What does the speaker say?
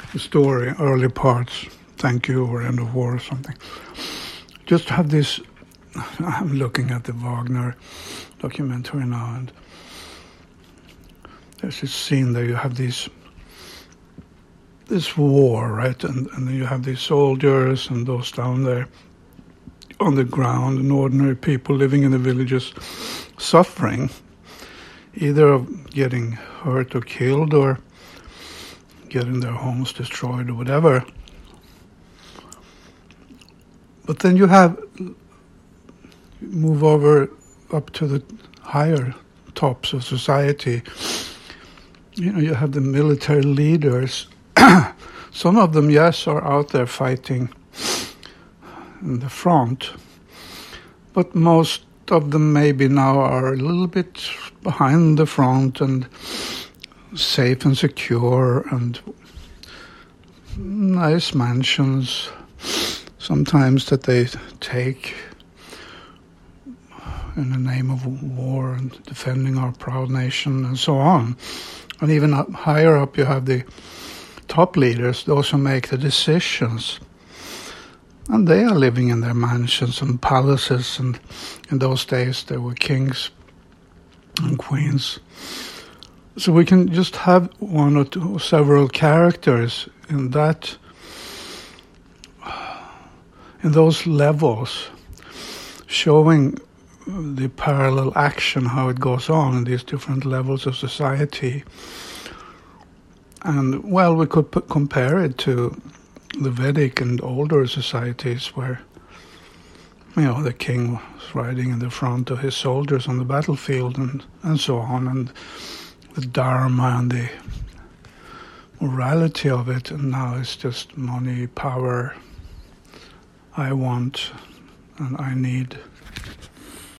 story, early parts, Thank You or End of War or something. Just have this, I'm looking at the Wagner documentary now, and there's this scene there you have this war, right? And you have these soldiers and those down there on the ground and ordinary people living in the villages suffering, either of getting hurt or killed or getting their homes destroyed or whatever. But then you move over up to the higher tops of society. You have the military leaders. Some of them, yes, are out there fighting in the front, but most of them maybe now are a little bit behind the front and safe and secure and nice mansions, sometimes that they take in the name of war and defending our proud nation and so on. And even up higher up you have the top leaders, those who make the decisions. And they are living in their mansions and palaces, and in those days there were kings and queens. So we can just have one or two, several characters in those levels, showing the parallel action, how it goes on in these different levels of society. And, well, we could compare it to the Vedic and older societies where, the king was riding in the front of his soldiers on the battlefield and so on, and the dharma and the morality of it. And now it's just money, power, I want and I need.